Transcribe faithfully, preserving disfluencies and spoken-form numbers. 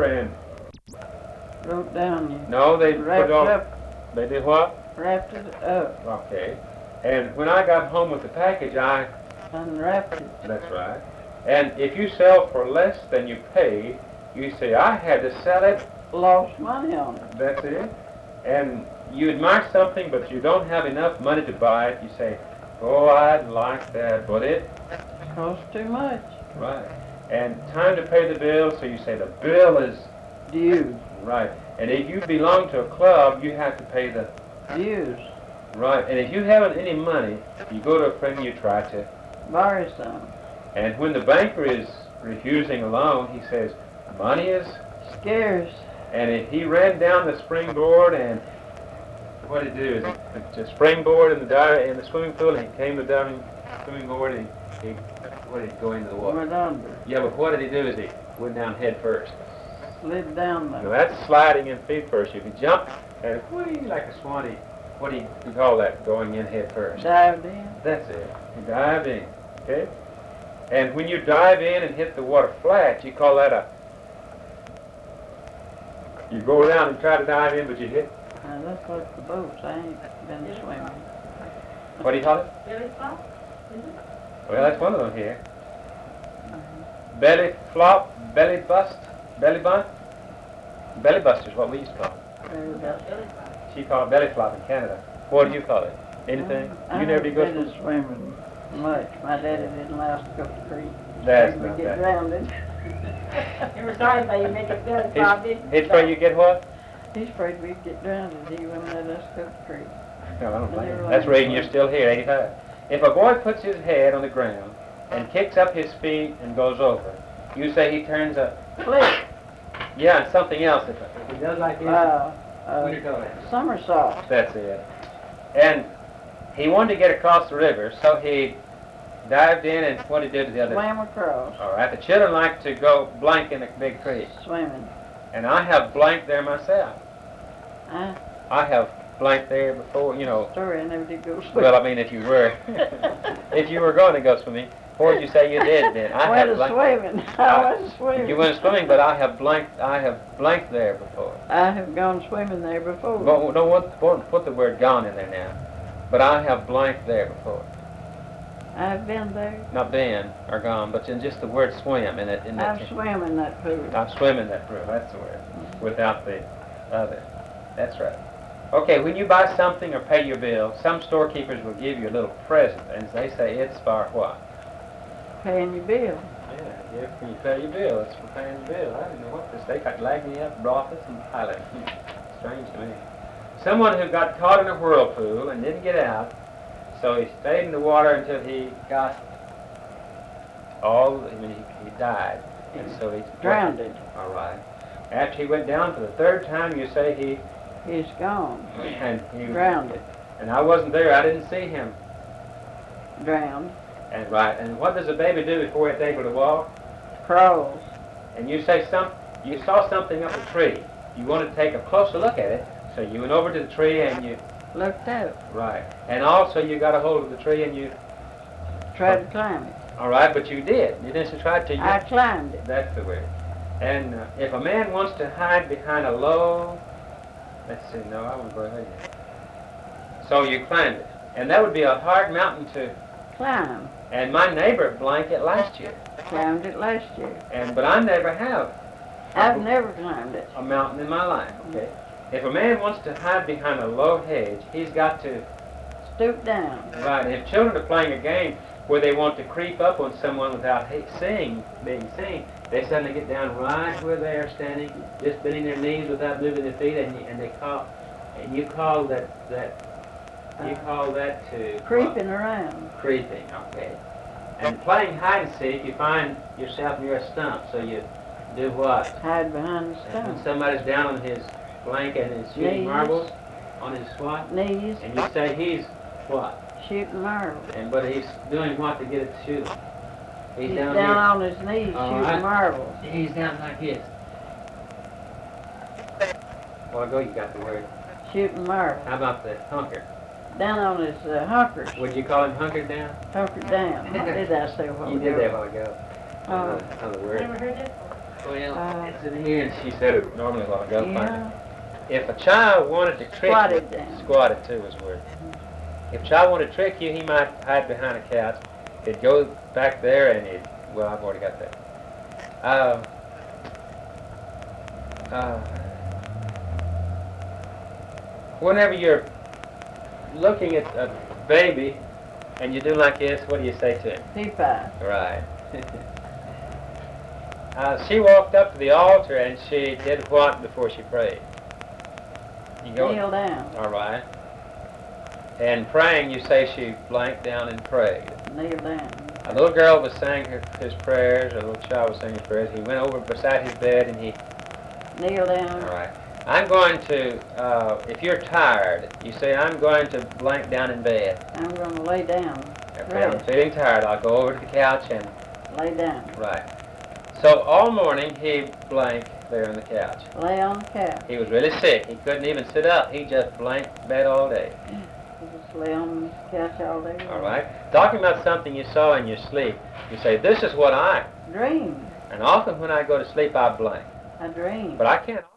paper and... Wrote down you. No, they put wrapped it all... up. They did what? Wrapped it up. Okay. And when I got home with the package, I... Unwrapped it. That's right. And if you sell for less than you paid, you say, I had to sell it. Lost money on it. That's it. And you admire something, but you don't have enough money to buy it. You say, oh, I'd like that, but it... Costs too much. Right. And time to pay the bill, so you say the bill is... Dues. Right. And if you belong to a club, you have to pay the... Dues. Right. And if you haven't any money, you go to a friend, you try to... Borrow some. And when the banker is refusing a loan, he says, money is... Scarce. And if he ran down the springboard and... What did he do? Is he, the springboard in the dive, in the swimming pool, and he came to the diving swimming board, and he, he... What did he go into the water? Went under. Yeah, but what did he do? Is he went down head first? Slid down Now there. that's sliding in feet first. If you jump and whee like a swanee, what do you, you call that? Going in head first. Dived in. That's it. You dive in, okay? And when you dive in and hit the water flat, you call that a... You go down and try to dive in, but you hit... Now that's like the boats. I ain't been swimming. What do you call it? Belly flop? Well, that's one of them here. Belly flop, belly bust, belly bun. Belly bust is what we used to call it. Very about- She called it belly flop in Canada. What do you call it? Anything? I You never did go haven't swimming? been swimming much. My daddy didn't allow us to go to the creek. That's We not get that. drowned. You were sorry that you make a belly flop, didn't you? It's where you get what? He's afraid we'd get drowned. He wouldn't let us go to the creek. No, I don't I blame never you. That's the learned reason you're to still here, eighty-five. If a boy puts his head on the ground and kicks up his feet and goes over, you say he turns a... Flip. Yeah, and something else. If, if he does like this, Uh, what do you uh, call that? somersault. That's it. And he wanted to get across the river, so he dived in, and what did he do to the other? Swam across. All right, the children like to go blank in a big creek, Swimming. and I have blanked there myself. I I have blanked there before, you know. sorry, I never did go swimming. Well, I mean, if you were, if you were going to go swimming, what would you say you did then? I went have blanked. swimming. I went swimming. You went swimming, but I have blanked. I have blanked there before. I have gone swimming there before. Don't, don't want, want put the word "gone" in there now. But I have blanked there before. I've been there. Not been or gone, but in just the word "swim" in it. In that. I've swam in that pool. I've swim in that pool. That's the word. Without the other. That's right. Okay, when you buy something or pay your bill, some storekeepers will give you a little present, and they say it's for what? Paying your bill. Yeah, yeah, when you pay your bill, it's for paying your bill. I didn't know what this. They got lagged me up, brought us, and pilot. Hmm. Strange to me. Someone who got caught in a whirlpool and didn't get out, so he stayed in the water until he got all, I mean, he, he died. And so he Drowned. All right. After he went down for the third time, you say he, He's gone. and he, Drowned. and I wasn't there, I didn't see him. Drowned. And right, and what does a baby do before it's able to walk? Crawls. And you say some, you saw something up a tree. You want to take a closer look at it, so you went over to the tree and you, Looked out. right. And also you got a hold of the tree and you, Tried to climb it. all right, but you did. You didn't try to, you, I climbed it. that's the word. And uh, if a man wants to hide behind a low, let's see, no, I won't go ahead yet. So you climbed it. And that would be a hard mountain to, Climb. and my neighbor blanked it last year. Climbed it last year. And, but I never have I've never climbed it. a mountain in my life, okay? If a man wants to hide behind a low hedge, he's got to, Stoop down. right, if children are playing a game where they want to creep up on someone without he- seeing, being seen, they suddenly get down right where they are standing, just bending their knees without moving their feet, and, you- and they call, and you call that, that, you call that to... Creeping around. Creeping, okay. And playing hide and seek, you find yourself near a stump, so you do what? Hide behind the And when stone. somebody's down on his blanket and is shooting Knees. marbles on his what? Knees. And you say he's what? Shooting marbles. And but he's doing what to get it to shoot? He's, He's down, down here. on his knees All shooting right. marbles. He's down like this. Well, go. You got the word. Shooting marbles. How about the hunker? Down on his uh, hunkers. Would you call him hunkered down? Hunkered down. What did I say a while You ago? did that a while ago. Oh. Another word. Never heard that? Well, Uh, it's in here, and she said it normally while ago. Yeah. If a child wanted to trick Squatted you, down. squatted too was the word. If a child wanted to trick you, he might hide behind a couch. He'd go back there and he'd, well, I've already got that. Uh, uh, whenever you're looking at a baby and you do like this, what do you say to him? P-Pie. Right. uh, she walked up to the altar and she did what before she prayed? You go. Kneel down. All right. And praying, you say she blanked down and prayed. Kneel down. A little girl was saying her, his prayers, a little child was saying his prayers. He went over beside his bed and he, Kneel down. all right. I'm going to, uh, if you're tired, you say, I'm going to blank down in bed. I'm going to lay down. If I'm Rest. feeling tired, I'll go over to the couch and, Lay down. right. So all morning he blanked there on the couch. Lay on the couch. He was really sick. He couldn't even sit up. He just blanked bed all day. You just lay on the couch all day. All right. Talking about something you saw in your sleep, you say, this is what I, Dream. and often when I go to sleep, I blank. I dream. But I can't